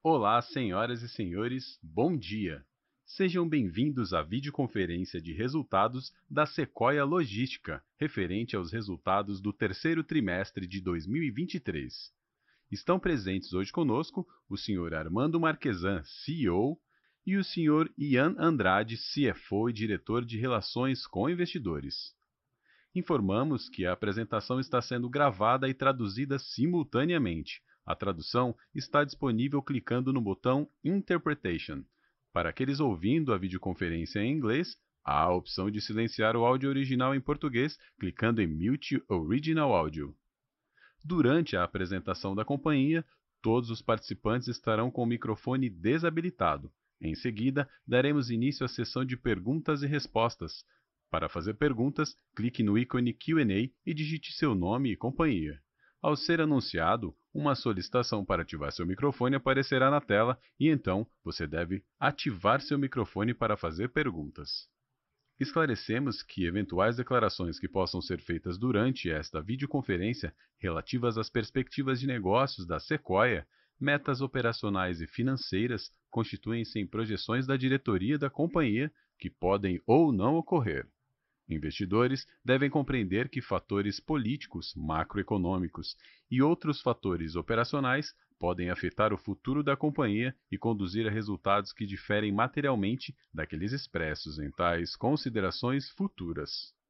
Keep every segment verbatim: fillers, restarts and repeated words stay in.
Olá, senhoras e senhores, bom dia! Sejam bem-vindos à videoconferência de resultados da Sequoia Logística, referente aos resultados do terceiro trimestre de dois mil e vinte e três. Estão presentes hoje conosco o senhor Armando Marchesan, C E O, e o senhor Ian Andrade, C F O e diretor de Relações com Investidores. Informamos que a apresentação está sendo gravada e traduzida simultaneamente. A tradução está disponível clicando no botão Interpretation. Para aqueles ouvindo a videoconferência em inglês, há a opção de silenciar o áudio original em português clicando em Mute Original Audio. Durante a apresentação da companhia, todos os participantes estarão com o microfone desabilitado. Em seguida, daremos início à sessão de perguntas e respostas. Para fazer perguntas, clique no ícone Q and A e digite seu nome e companhia. Ao ser anunciado, uma solicitação para ativar seu microfone aparecerá na tela e então você deve ativar seu microfone para fazer perguntas. Esclarecemos que eventuais declarações que possam ser feitas durante esta videoconferência relativas às perspectivas de negócios da Sequoia, metas operacionais e financeiras constituem-se em projeções da diretoria da companhia que podem ou não ocorrer. Investidores devem compreender que fatores políticos, macroeconômicos e outros fatores operacionais podem afetar o futuro da companhia e conduzir a resultados que diferem materialmente daqueles expressos em tais considerações futuras.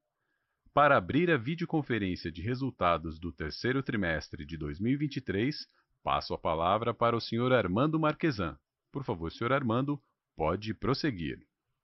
Para abrir a videoconferência de resultados do terceiro trimestre de dois mil e vinte e três, passo a palavra para o senhor Armando Marchesan. Por favor, senhor Armando, pode prosseguir.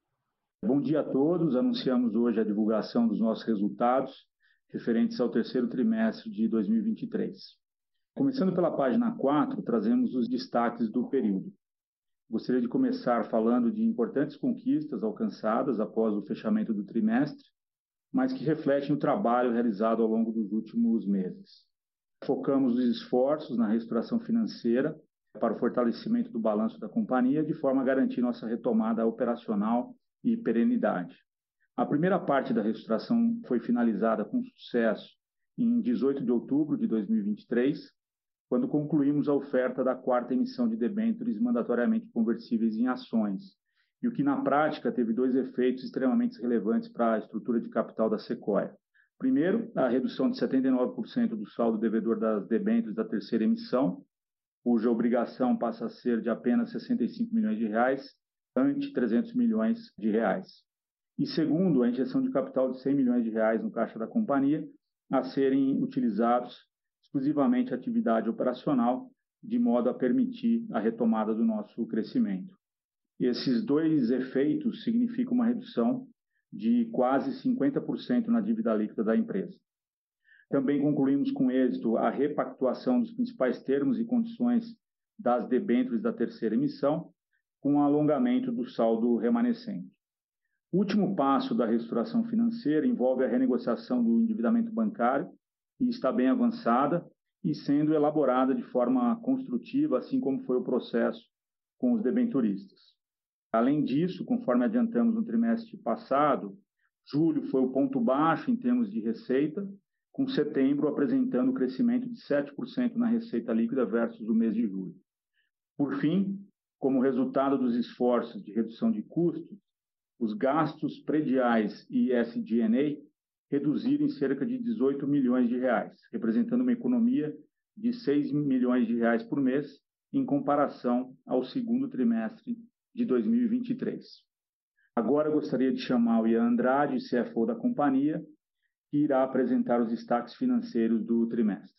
Bom dia a todos. Anunciamos hoje a divulgação dos nossos resultados referentes ao terceiro trimestre de dois mil e vinte e três. Começando pela página quatro, trazemos os destaques do período. Gostaria de começar falando de importantes conquistas alcançadas após o fechamento do trimestre, mas que refletem o trabalho realizado ao longo dos últimos meses. Focamos os esforços na reestruturação financeira para o fortalecimento do balanço da companhia, de forma a garantir nossa retomada operacional e perenidade. A primeira parte da reestruturação foi finalizada com sucesso em dezoito de outubro de dois mil e vinte e três, quando concluímos a oferta da quarta emissão de debêntures mandatoriamente conversíveis em ações, e o que na prática teve dois efeitos extremamente relevantes para a estrutura de capital da Sequoia. Primeiro, a redução de setenta e nove por cento do saldo devedor das debêntures da terceira emissão, cuja obrigação passa a ser de apenas sessenta e cinco milhões de reais, ante trezentos milhões de reais. E segundo, a injeção de capital de cem milhões de reais no caixa da companhia, a serem utilizados exclusivamente a atividade operacional, de modo a permitir a retomada do nosso crescimento. Esses dois efeitos significam uma redução de quase cinquenta por cento na dívida líquida da empresa. Também concluímos com êxito a repactuação dos principais termos e condições das debêntures da terceira emissão, com o alongamento do saldo remanescente. O último passo da reestruturação financeira envolve a renegociação do endividamento bancário, e está bem avançada e sendo elaborada de forma construtiva, assim como foi o processo com os debenturistas. Além disso, conforme adiantamos no trimestre passado, julho foi o ponto baixo em termos de receita, com setembro apresentando crescimento de sete por cento na receita líquida versus o mês de julho. Por fim, como resultado dos esforços de redução de custos, os gastos prediais e S G and A reduziram em cerca de dezoito milhões de reais, representando uma economia de seis milhões de reais por mês, em comparação ao segundo trimestre de dois mil e vinte e três. Agora gostaria de chamar o Ian Andrade, C F O da companhia, que irá apresentar os destaques financeiros do trimestre.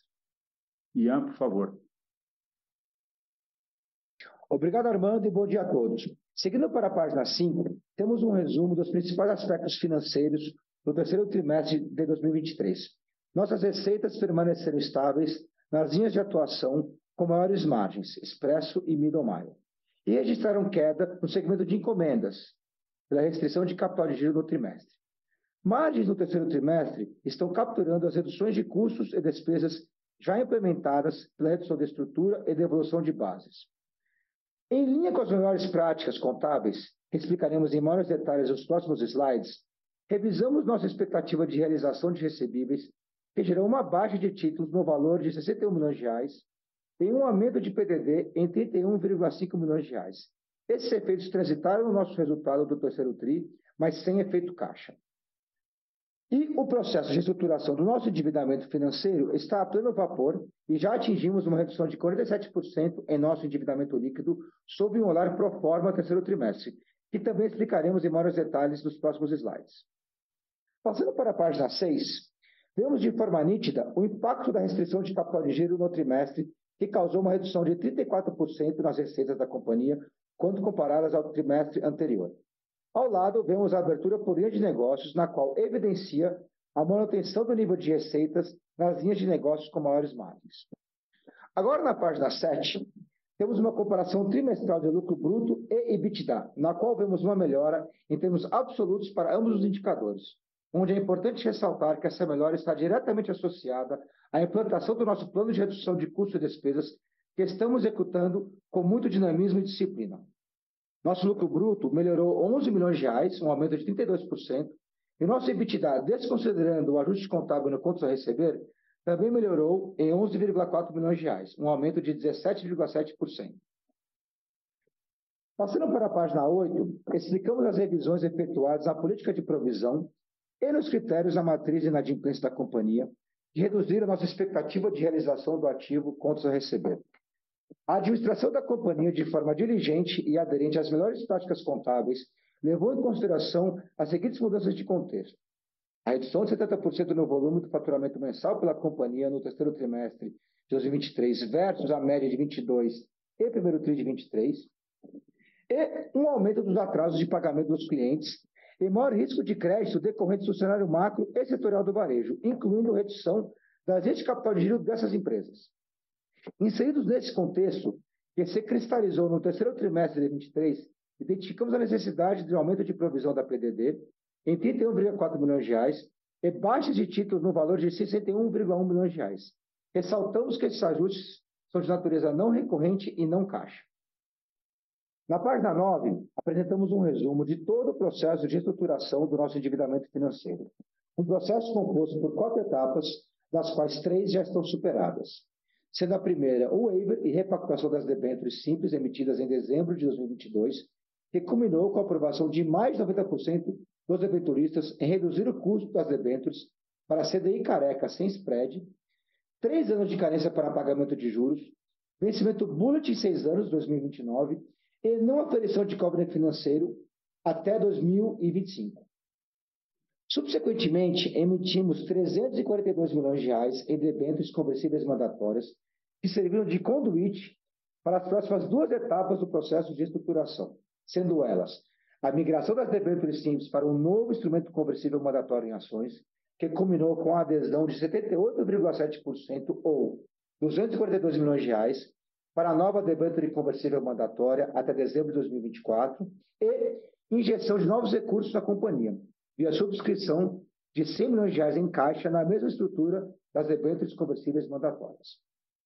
Ian, por favor. Obrigado, Armando, e bom dia a todos. Seguindo para a página cinco, temos um resumo dos principais aspectos financeiros do terceiro trimestre de dois mil e vinte e três. Nossas receitas permaneceram estáveis nas linhas de atuação com maiores margens, Expresso e Middle Mile, e registraram queda no segmento de encomendas, pela restrição de capital de giro no trimestre. Margens no terceiro trimestre estão capturando as reduções de custos e despesas já implementadas pela redução de estrutura e devolução de bases. Em linha com as melhores práticas contábeis, que explicaremos em maiores detalhes nos próximos slides, revisamos nossa expectativa de realização de recebíveis, que gerou uma baixa de títulos no valor de sessenta e um milhões de reais, tem um aumento de P D D em trinta e um vírgula cinco milhões de reais. Esses efeitos transitaram no nosso resultado do terceiro TRI, mas sem efeito caixa. E o processo de estruturação do nosso endividamento financeiro está a pleno vapor e já atingimos uma redução de quarenta e sete por cento em nosso endividamento líquido sob um olhar pro forma terceiro trimestre, que também explicaremos em maiores detalhes nos próximos slides. Passando para a página seis, vemos de forma nítida o impacto da restrição de capital de giro no trimestre, que causou uma redução de trinta e quatro por cento nas receitas da companhia, quando comparadas ao trimestre anterior. Ao lado, vemos a abertura por linha de negócios, na qual evidencia a manutenção do nível de receitas nas linhas de negócios com maiores margens. Agora, na página sete, temos uma comparação trimestral de lucro bruto e EBITDA, na qual vemos uma melhora em termos absolutos para ambos os indicadores, onde é importante ressaltar que essa melhora está diretamente associada à implantação do nosso plano de redução de custos e despesas, que estamos executando com muito dinamismo e disciplina. Nosso lucro bruto melhorou onze milhões de reais, um aumento de trinta e dois por cento, e nosso EBITDA, desconsiderando o ajuste contábil no contas a receber, também melhorou em onze vírgula quatro milhões de reais, um aumento de dezessete vírgula sete por cento. Passando para a página oito, explicamos as revisões efetuadas na política de provisão e nos critérios da matriz de inadimplência da companhia, que reduziram a nossa expectativa de realização do ativo contas a receber. A administração da companhia, de forma diligente e aderente às melhores práticas contábeis, levou em consideração as seguintes mudanças de contexto: a redução de setenta por cento no volume do faturamento mensal pela companhia no terceiro trimestre de dois mil e vinte e três versus a média de vinte e dois e primeiro trimestre de vinte e três, e um aumento dos atrasos de pagamento dos clientes e maior risco de crédito decorrente do cenário macro e setorial do varejo, incluindo redução das índices de capital de giro dessas empresas. Inseridos nesse contexto, que se cristalizou no terceiro trimestre de vinte e três, identificamos a necessidade de um aumento de provisão da P D D em trinta e um vírgula quatro milhões de reais e baixas de títulos no valor de sessenta e um vírgula um milhões de reais. Ressaltamos que esses ajustes são de natureza não recorrente e não caixa. Na página nove, apresentamos um resumo de todo o processo de estruturação do nosso endividamento financeiro. Um processo composto por quatro etapas, das quais três já estão superadas. Sendo a primeira o waiver e repactuação das debêntures simples emitidas em dezembro de dois mil e vinte e dois, que culminou com a aprovação de mais de noventa por cento dos debenturistas em reduzir o custo das debêntures para C D I careca sem spread, três anos de carência para pagamento de juros, vencimento bullet em seis anos, dois mil e vinte e nove, e não aferição de covenant financeiro até dois mil e vinte e cinco. Subsequentemente, emitimos trezentos e quarenta e dois milhões de reais em debêntures conversíveis mandatórias, que serviram de conduíte para as próximas duas etapas do processo de estruturação, sendo elas a migração das debêntures simples para um novo instrumento conversível mandatório em ações, que culminou com a adesão de setenta e oito vírgula sete por cento ou duzentos e quarenta e dois milhões de reais para a nova debênture conversível mandatória até dezembro de dois mil e vinte e quatro e injeção de novos recursos na companhia, via subscrição de cem milhões de reais em caixa na mesma estrutura das debêntures conversíveis mandatórias.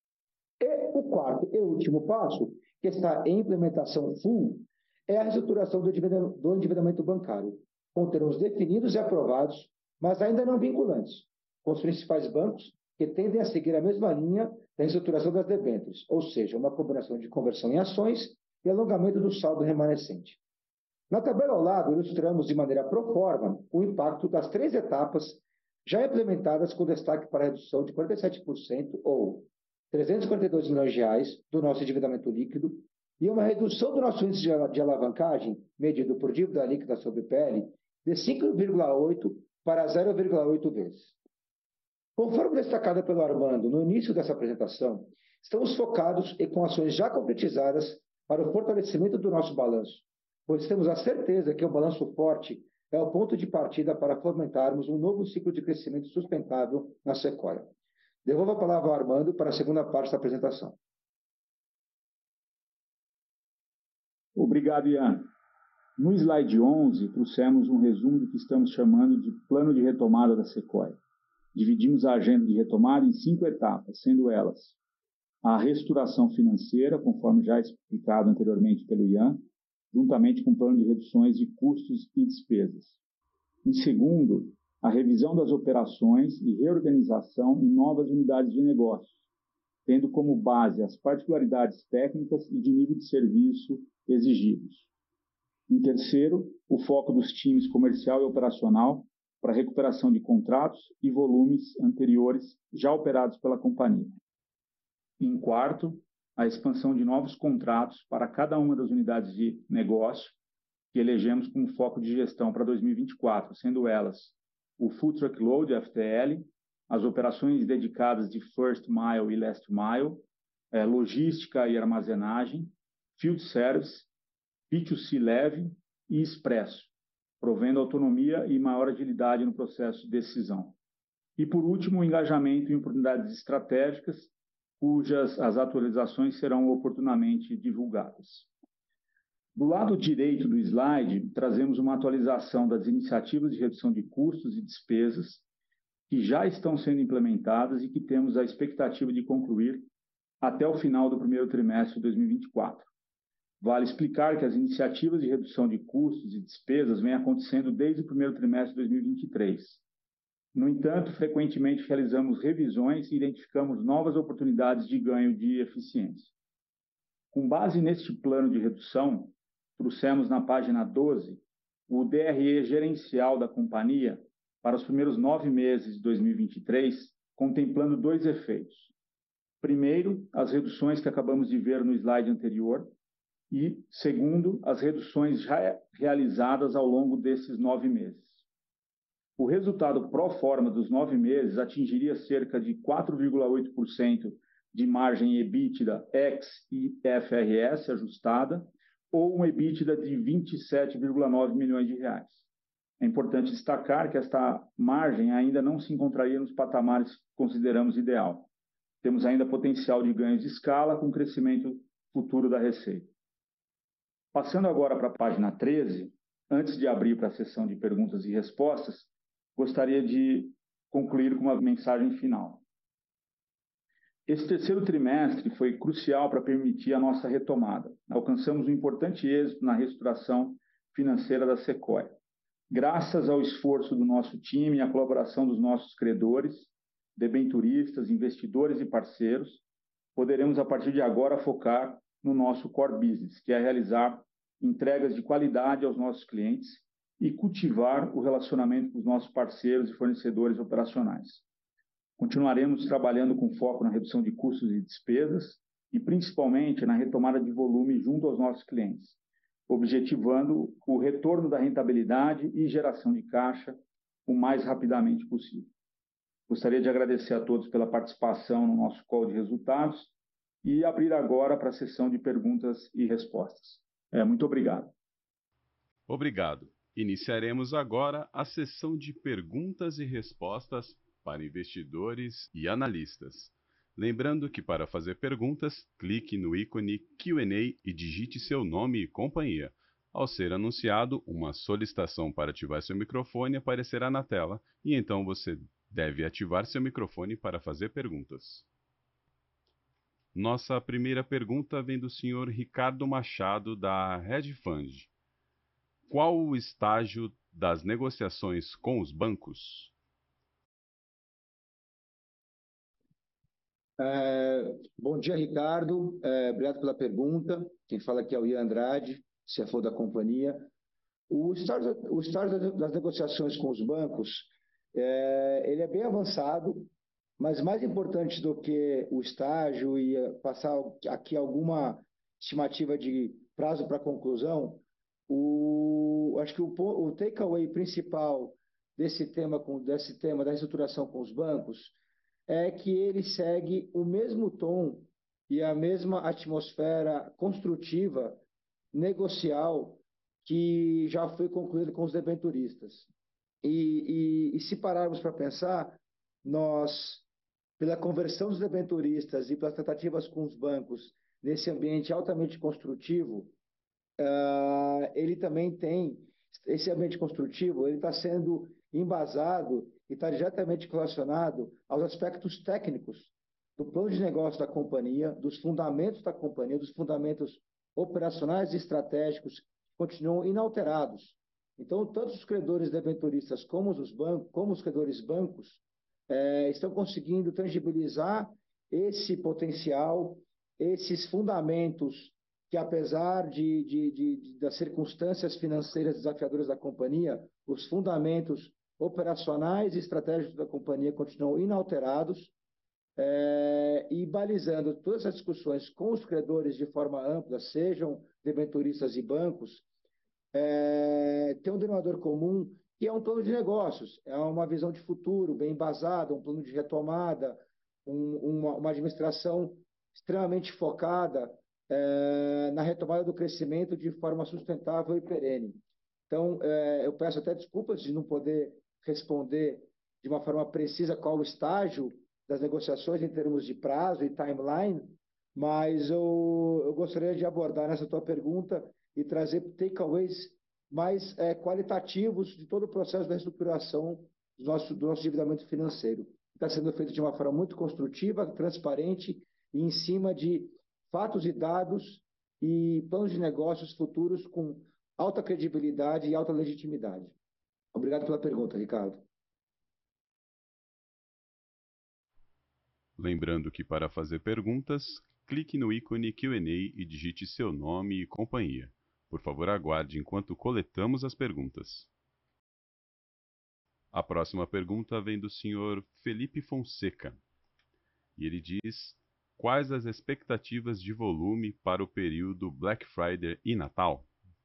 E o quarto e último passo, que está em implementação full, é a reestruturação do endividamento, do endividamento bancário, com termos definidos e aprovados, mas ainda não vinculantes, com os principais bancos que tendem a seguir a mesma linha da reestruturação das debêntures, ou seja, uma combinação de conversão em ações e alongamento do saldo remanescente. Na tabela ao lado, ilustramos de maneira pro forma o impacto das três etapas já implementadas, com destaque para a redução de quarenta e sete por cento ou trezentos e quarenta e dois milhões de reais do nosso endividamento líquido e uma redução do nosso índice de alavancagem, medido por dívida líquida sobre P L, de cinco vírgula oito para zero vírgula oito vezes. Conforme destacado pelo Armando no início dessa apresentação, estamos focados e com ações já concretizadas para o fortalecimento do nosso balanço, pois temos a certeza que o balanço forte é o ponto de partida para fomentarmos um novo ciclo de crescimento sustentável na Sequoia. Devolvo a palavra ao Armando para a segunda parte da apresentação. Obrigado, Ian. No slide onze, trouxemos um resumo do que estamos chamando de plano de retomada da Sequoia. Dividimos a agenda de retomada em cinco etapas, sendo elas a reestruturação financeira, conforme já explicado anteriormente pelo Ian, juntamente com o plano de reduções de custos e despesas. Em segundo, a revisão das operações e reorganização em novas unidades de negócio. tendo como base as particularidades técnicas e de nível de serviço exigidos. Em terceiro, o foco dos times comercial e operacional para a recuperação de contratos e volumes anteriores já operados pela companhia. Em quarto, a expansão de novos contratos para cada uma das unidades de negócio que elegemos como foco de gestão para dois mil e vinte e quatro, sendo elas o Full Truckload, F T L, as operações dedicadas de First Mile e Last Mile, eh, logística e armazenagem, Field Service, B dois C leve e Expresso, provendo autonomia e maior agilidade no processo de decisão. E, por último, o engajamento em oportunidades estratégicas, cujas as atualizações serão oportunamente divulgadas. Do lado direito do slide, trazemos uma atualização das iniciativas de redução de custos e despesas que já estão sendo implementadas e que temos a expectativa de concluir até o final do primeiro trimestre de dois mil e vinte e quatro. Vale explicar que as iniciativas de redução de custos e despesas vêm acontecendo desde o primeiro trimestre de dois mil e vinte e três. No entanto, frequentemente realizamos revisões e identificamos novas oportunidades de ganho de eficiência. Com base neste plano de redução, trouxemos na página doze o D R E gerencial da companhia para os primeiros nove meses de dois mil e vinte e três, contemplando dois efeitos. Primeiro, as reduções que acabamos de ver no slide anterior e, segundo, as reduções já realizadas ao longo desses nove meses. O resultado pró forma dos nove meses atingiria cerca de quatro vírgula oito por cento de margem EBITDA ex I F R S ajustada ou um EBITDA de vinte e sete vírgula nove milhões de reais. É importante destacar que esta margem ainda não se encontraria nos patamares que consideramos ideal. Temos ainda potencial de ganhos de escala com crescimento futuro da receita. Passando agora para a página treze, antes de abrir para a sessão de perguntas e respostas, gostaria de concluir com uma mensagem final. Esse terceiro trimestre foi crucial para permitir a nossa retomada. Alcançamos um importante êxito na reestruturação financeira da Sequoia. Graças ao esforço do nosso time e à colaboração dos nossos credores, debenturistas, investidores e parceiros, poderemos, a partir de agora, focar no nosso core business, que é realizar entregas de qualidade aos nossos clientes e cultivar o relacionamento com os nossos parceiros e fornecedores operacionais. Continuaremos trabalhando com foco na redução de custos e despesas e, principalmente, na retomada de volume junto aos nossos clientes, objetivando o retorno da rentabilidade e geração de caixa o mais rapidamente possível. Gostaria de agradecer a todos pela participação no nosso call de resultados e abrir agora para a sessão de perguntas e respostas. É, muito obrigado. Obrigado. Iniciaremos agora a sessão de perguntas e respostas para investidores e analistas. Lembrando que, para fazer perguntas, clique no ícone Q and A e digite seu nome e companhia. Ao ser anunciado, uma solicitação para ativar seu microfone aparecerá na tela e então você deve ativar seu microfone para fazer perguntas. Nossa primeira pergunta vem do senhor Ricardo Machado, da Hedge Fund. Qual o estágio das negociações com os bancos? É, bom dia, Ricardo. É, obrigado pela pergunta. Quem fala aqui é o Ian Andrade, C F O da companhia. O estágio, o estágio das negociações com os bancos, é, ele é bem avançado, mas mais importante do que o estágio e passar aqui alguma estimativa de prazo para conclusão, o, acho que o, o takeaway principal desse tema, com, desse tema da reestruturação com os bancos é que ele segue o mesmo tom e a mesma atmosfera construtiva, negocial, que já foi concluído com os debenturistas. E, e, e se pararmos para pensar, nós, pela conversão dos debenturistas e pelas tratativas com os bancos nesse ambiente altamente construtivo, uh, ele também tem, esse ambiente construtivo, ele está sendo embasado e está diretamente relacionado aos aspectos técnicos do plano de negócio da companhia, dos fundamentos da companhia, dos fundamentos operacionais e estratégicos que continuam inalterados. Então, tanto os credores debenturistas como os bancos, como os credores bancos, é, estão conseguindo tangibilizar esse potencial, esses fundamentos que, apesar de, de, de, de, das circunstâncias financeiras desafiadoras da companhia, os fundamentos operacionais e estratégicos da companhia continuam inalterados, é, e balizando todas as discussões com os credores de forma ampla, sejam debenturistas e bancos, é, tem um denominador comum que é um plano de negócios, é uma visão de futuro bem embasada, um plano de retomada, um, uma, uma administração extremamente focada é, na retomada do crescimento de forma sustentável e perene. Então, é, eu peço até desculpas de não poder responder de uma forma precisa qual o estágio das negociações em termos de prazo e timeline, mas eu, eu gostaria de abordar nessa tua pergunta e trazer takeaways mais é, qualitativos de todo o processo da reestruturação do nosso, do nosso endividamento financeiro. Está sendo feito de uma forma muito construtiva, transparente e em cima de fatos e dados e planos de negócios futuros com alta credibilidade e alta legitimidade. Obrigado pela pergunta, Ricardo. Lembrando que para fazer perguntas, clique no ícone Q and A e digite seu nome e companhia. Por favor, aguarde enquanto coletamos as perguntas. A próxima pergunta vem do senhor Felipe Fonseca. E ele diz: quais as expectativas de volume para o período Black Friday e Natal?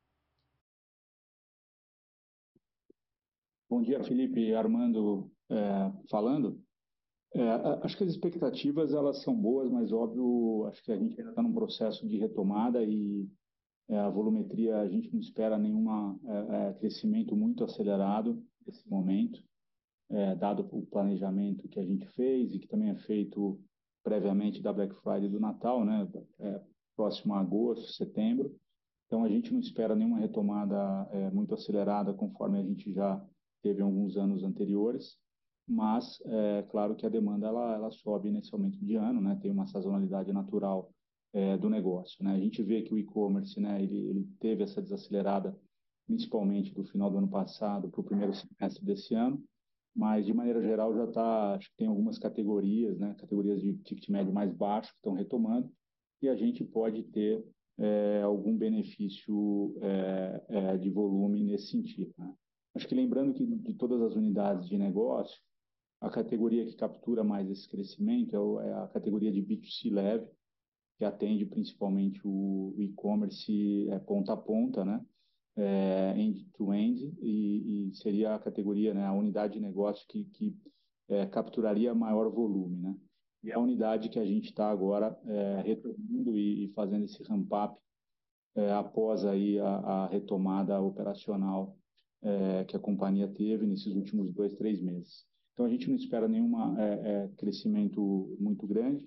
Bom dia, Felipe. Armando é, falando. É, acho que as expectativas elas são boas, mas óbvio, acho que a gente ainda está num processo de retomada e é, a volumetria, a gente não espera nenhum é, é, crescimento muito acelerado nesse momento, é, dado o planejamento que a gente fez e que também é feito previamente da Black Friday e do Natal, né, é, próximo a agosto, setembro. Então, a gente não espera nenhuma retomada é, muito acelerada, conforme a gente já teve em alguns anos anteriores, mas é claro que a demanda ela, ela sobe nesse aumento de ano, né? Tem uma sazonalidade natural é, do negócio, né? A gente vê que o e-commerce, né, ele, ele teve essa desacelerada, principalmente do final do ano passado para o primeiro semestre desse ano, mas de maneira geral já está, acho que tem algumas categorias, né? Categorias de ticket médio mais baixo que estão retomando e a gente pode ter é, algum benefício é, é, de volume nesse sentido, né? Acho que lembrando que de todas as unidades de negócio, a categoria que captura mais esse crescimento é, o, é a categoria de B dois C leve, que atende principalmente o, o e-commerce é, ponta a ponta, né? É, end-to-end, e, e seria a categoria, né, a unidade de negócio que, que é, capturaria maior volume, né? E é a unidade que a gente está agora é, retomando e, e fazendo esse ramp-up é, após aí a, a retomada operacional é, que a companhia teve nesses últimos dois, três meses. Então, a gente não espera nenhum é, é, crescimento muito grande,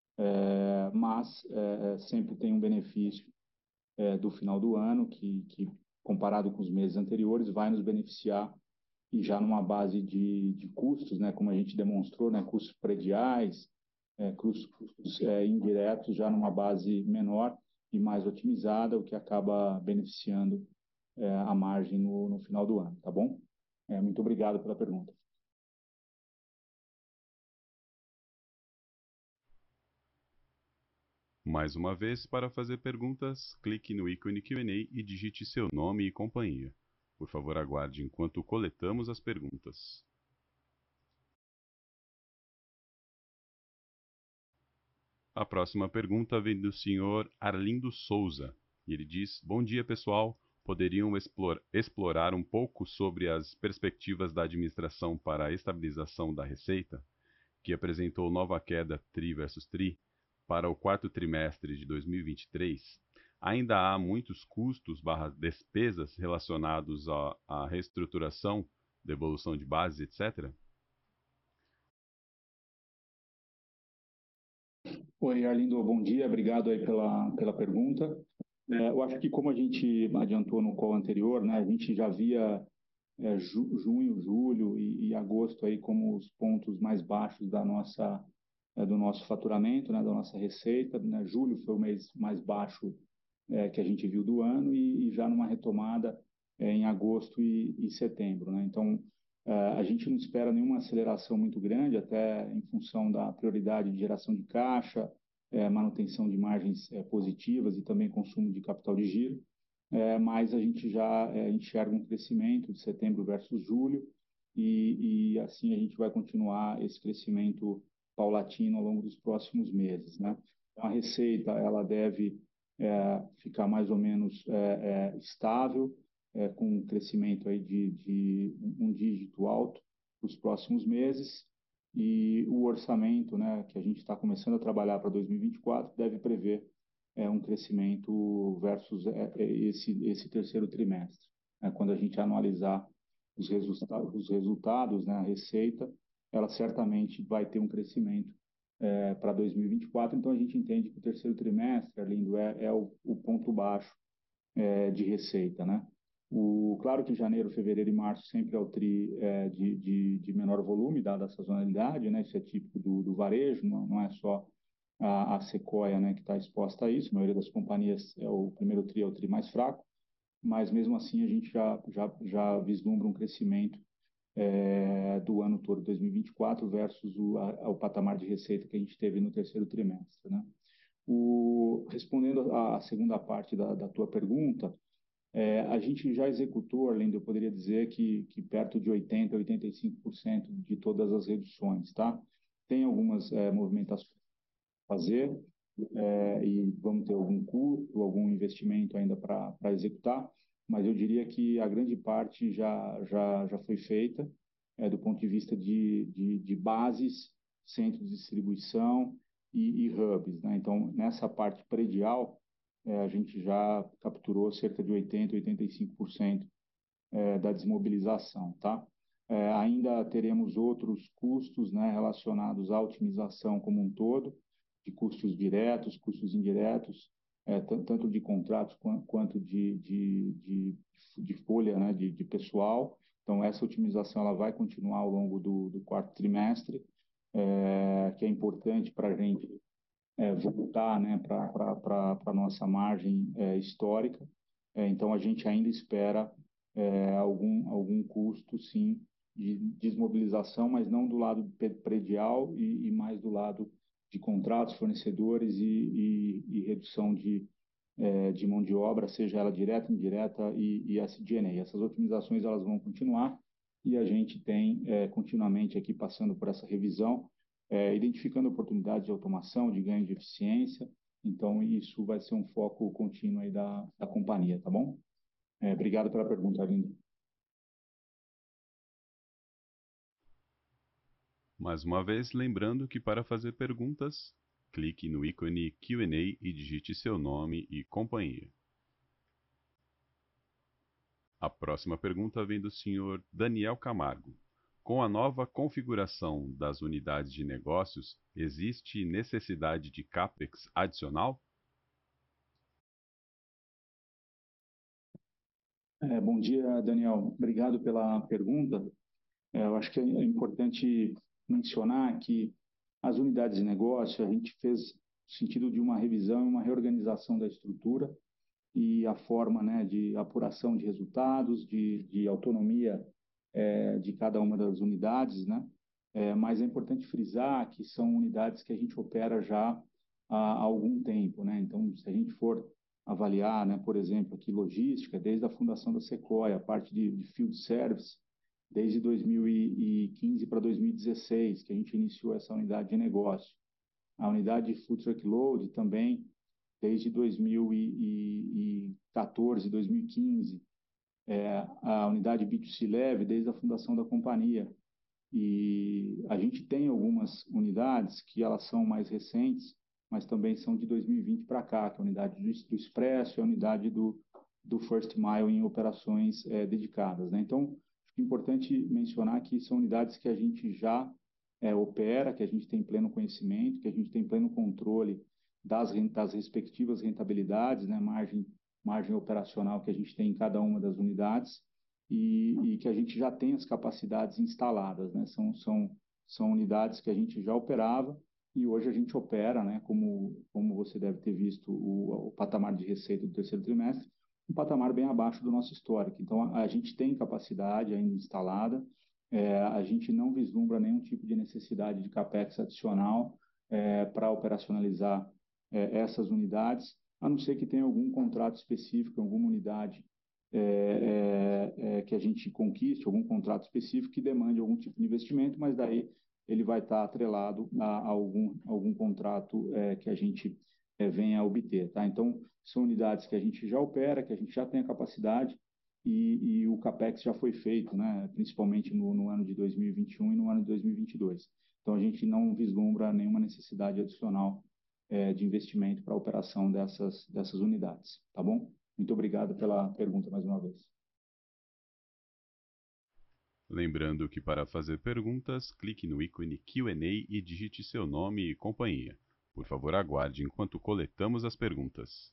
é, mas é, sempre tem um benefício é, do final do ano, que, que, comparado com os meses anteriores, vai nos beneficiar e já numa base de, de custos, né, como a gente demonstrou, né, custos prediais, é, custos, custos é, indiretos, já numa base menor e mais otimizada, o que acaba beneficiando é, a margem no, no final do ano, tá bom? É, muito obrigado pela pergunta. Mais uma vez, para fazer perguntas, clique no ícone Q and A e digite seu nome e companhia. Por favor, aguarde enquanto coletamos as perguntas. A próxima pergunta vem do senhor Arlindo Souza. E ele diz: bom dia, pessoal. Poderiam explore, explorar um pouco sobre as perspectivas da administração para a estabilização da receita, que apresentou nova queda tri versus tri para o quarto trimestre de dois mil e vinte e três? Ainda há muitos custos barra despesas relacionados à, à reestruturação, devolução de bases, etcétera? Oi, Arlindo, bom dia, obrigado aí pela, pela pergunta. É, eu acho que como a gente adiantou no call anterior, né, a gente já via é, ju, junho, julho e, e agosto aí como os pontos mais baixos da nossa, é, do nosso faturamento, né, da nossa receita, né? Julho foi o mês mais baixo é, que a gente viu do ano e, e já numa retomada é, em agosto e, e setembro, né? Então, A gente não espera nenhuma aceleração muito grande, até em função da prioridade de geração de caixa, manutenção de margens positivas e também consumo de capital de giro, mas a gente já enxerga um crescimento de setembro versus julho e, e assim a gente vai continuar esse crescimento paulatino ao longo dos próximos meses, né? A receita ela deve é, ficar mais ou menos é, é, estável, é, com um crescimento aí de, de um dígito alto nos próximos meses, e o orçamento, né, que a gente está começando a trabalhar para dois mil e vinte e quatro deve prever é, um crescimento versus é, esse, esse terceiro trimestre. É, quando a gente analisar os, resulta os resultados, né, a receita, ela certamente vai ter um crescimento é, para dois mil e vinte e quatro, então a gente entende que o terceiro trimestre, Arlindo, é, é o, o ponto baixo é, de receita, né? O, claro que janeiro, fevereiro e março sempre é o tri é, de, de, de menor volume, dada a sazonalidade, né? Isso é típico do, do varejo, não, não é só a, a Sequoia, né, que está exposta a isso, a maioria das companhias, é o primeiro tri é o tri mais fraco, mas mesmo assim a gente já, já, já vislumbra um crescimento é, do ano todo, dois mil e vinte e quatro, versus o, a, o patamar de receita que a gente teve no terceiro trimestre, né? O, respondendo à segunda parte da, da tua pergunta, é, a gente já executou, além de eu poderia dizer que, que perto de oitenta, oitenta e cinco por cento de todas as reduções, tá? Tem algumas é, movimentações a fazer é, e vamos ter algum custo, algum investimento ainda para executar, mas eu diria que a grande parte já, já, já foi feita é, do ponto de vista de, de, de bases, centros de distribuição e, e hubs, né? Então, nessa parte predial, é, a gente já capturou cerca de oitenta, oitenta e cinco por cento é, da desmobilização, tá? É, ainda teremos outros custos, né, relacionados à otimização como um todo, de custos diretos, custos indiretos, é, tanto de contratos quanto de, de, de, de folha, né, de, de pessoal. Então, essa otimização ela vai continuar ao longo do, do quarto trimestre, é, que é importante para a gente é, voltar, né, para a nossa margem é, histórica. É, então, a gente ainda espera é, algum, algum custo, sim, de desmobilização, mas não do lado predial e, e mais do lado de contratos, fornecedores e, e, e redução de, é, de mão de obra, seja ela direta, indireta e, e S G and A. Essas otimizações elas vão continuar e a gente tem é, continuamente aqui passando por essa revisão, é, identificando oportunidades de automação, de ganho de eficiência. Então, isso vai ser um foco contínuo aí da, da companhia, tá bom? É, obrigado pela pergunta, Arlindo. Mais uma vez, lembrando que para fazer perguntas, clique no ícone Q and A e digite seu nome e companhia. A próxima pergunta vem do senhor Daniel Camargo. Com a nova configuração das unidades de negócios, existe necessidade de CAPEX adicional? É, bom dia, Daniel. Obrigado pela pergunta. É, eu acho que é importante mencionar que as unidades de negócio, a gente fez no sentido de uma revisão e uma reorganização da estrutura e a forma, né, de apuração de resultados, de, de autonomia é, de cada uma das unidades, né? É, mas é importante frisar que são unidades que a gente opera já há, há algum tempo, né? Então, se a gente for avaliar, né, por exemplo, aqui logística, desde a fundação da Sequoia, a parte de, de field service, desde dois mil e quinze para dois mil e dezesseis, que a gente iniciou essa unidade de negócio. A unidade de food truckload também, desde dois mil e quatorze, dois mil e quinze. É, a unidade B dois C leve, desde a fundação da companhia. E a gente tem algumas unidades que elas são mais recentes, mas também são de dois mil e vinte para cá, que é a unidade do, do Expresso e a unidade do, do First Mile em operações é, dedicadas, né? Então, acho que é importante mencionar que são unidades que a gente já é, opera, que a gente tem pleno conhecimento, que a gente tem pleno controle das, das respectivas rentabilidades, né? Margem, margem operacional que a gente tem em cada uma das unidades, e, e que a gente já tem as capacidades instaladas, né? São, são, são unidades que a gente já operava e hoje a gente opera, né? Como, como você deve ter visto, o, o patamar de receita do terceiro trimestre, um patamar bem abaixo do nosso histórico. Então, a, a gente tem capacidade ainda instalada é, a gente não vislumbra nenhum tipo de necessidade de CAPEX adicional é, para operacionalizar é, essas unidades, a não ser que tenha algum contrato específico, alguma unidade é, é, é, que a gente conquiste, algum contrato específico que demande algum tipo de investimento, mas daí ele vai estar atrelado a, a algum, algum contrato é, que a gente é, venha a obter. Tá? Então, são unidades que a gente já opera, que a gente já tem a capacidade, e, e o CAPEX já foi feito, né, principalmente no, no ano de dois mil e vinte e um e no ano de dois mil e vinte e dois. Então, a gente não vislumbra nenhuma necessidade adicional é, de investimento para a operação dessas, dessas unidades. Tá bom? Muito obrigado pela pergunta mais uma vez. Lembrando que para fazer perguntas, clique no ícone Q and A e digite seu nome e companhia. Por favor, aguarde enquanto coletamos as perguntas.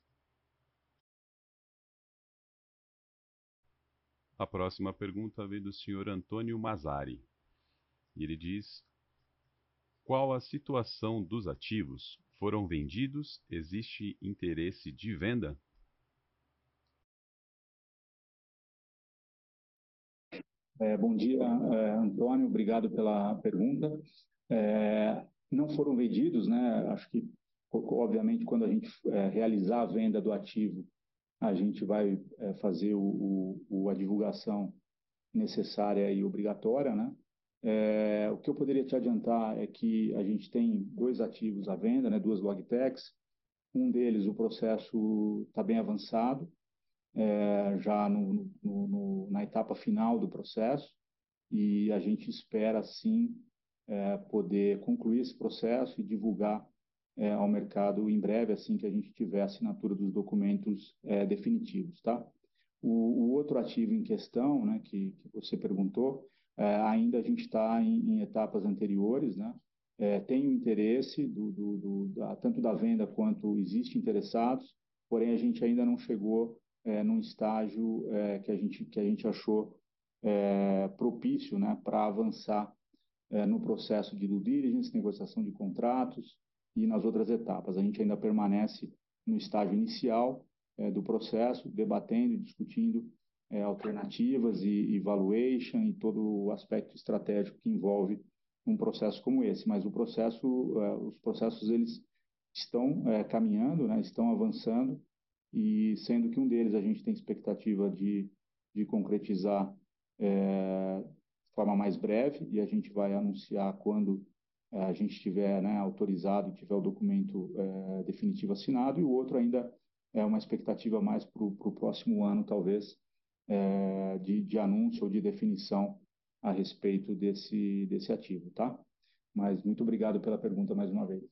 A próxima pergunta vem do senhor Antônio Mazzari. E ele diz: qual a situação dos ativos? Foram vendidos? Existe interesse de venda? É, bom dia, é, Antônio, obrigado pela pergunta. É, não foram vendidos, né? Acho que, obviamente, quando a gente é, realizar a venda do ativo, a gente vai é, fazer o, o, a divulgação necessária e obrigatória, né? É, o que eu poderia te adiantar é que a gente tem dois ativos à venda, né? Duas logtechs. Um deles, o processo está bem avançado, é, já no, no, no, na etapa final do processo, e a gente espera, sim, é, poder concluir esse processo e divulgar é, ao mercado em breve, assim que a gente tiver a assinatura dos documentos é, definitivos, tá? O, o, outro ativo em questão, né, que, que você perguntou, é, ainda a gente está em, em etapas anteriores, né? É, tem o interesse do, do, do, da, tanto da venda quanto existe interessados, porém a gente ainda não chegou é, num estágio é, que a gente que a gente achou é, propício, né, para avançar é, no processo de due diligence, negociação de contratos e nas outras etapas. A gente ainda permanece no estágio inicial é, do processo, debatendo e discutindo é, alternativas e, e valuation e todo o aspecto estratégico que envolve um processo como esse. Mas o processo, é, os processos eles estão é, caminhando, né, estão avançando, e sendo que um deles a gente tem expectativa de, de concretizar é, de forma mais breve, e a gente vai anunciar quando é, a gente tiver, né, autorizado e tiver o documento é, definitivo assinado, e o outro ainda é uma expectativa mais para o próximo ano, talvez, é, de, de anúncio ou de definição a respeito desse, desse ativo, tá? Mas muito obrigado pela pergunta mais uma vez.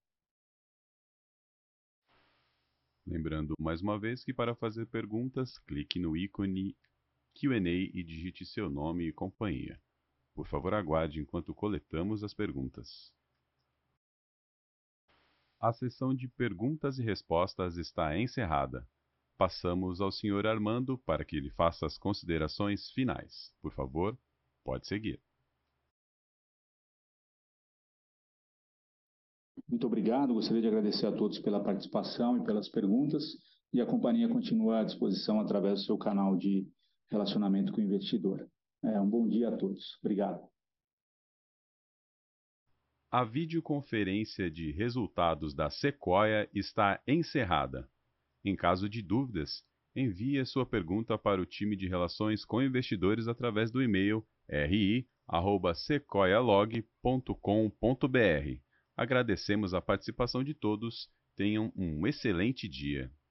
Lembrando mais uma vez que para fazer perguntas, clique no ícone Q and A e digite seu nome e companhia. Por favor, aguarde enquanto coletamos as perguntas. A sessão de perguntas e respostas está encerrada. Passamos ao senhor Armando para que ele faça as considerações finais. Por favor, pode seguir. Muito obrigado. Gostaria de agradecer a todos pela participação e pelas perguntas. E a companhia continua à disposição através do seu canal de relacionamento com o investidor. É, um bom dia a todos. Obrigado. A videoconferência de resultados da Sequoia está encerrada. Em caso de dúvidas, envie a sua pergunta para o time de relações com investidores através do e-mail r i arroba sequoialog ponto com ponto b r. Agradecemos a participação de todos. Tenham um excelente dia.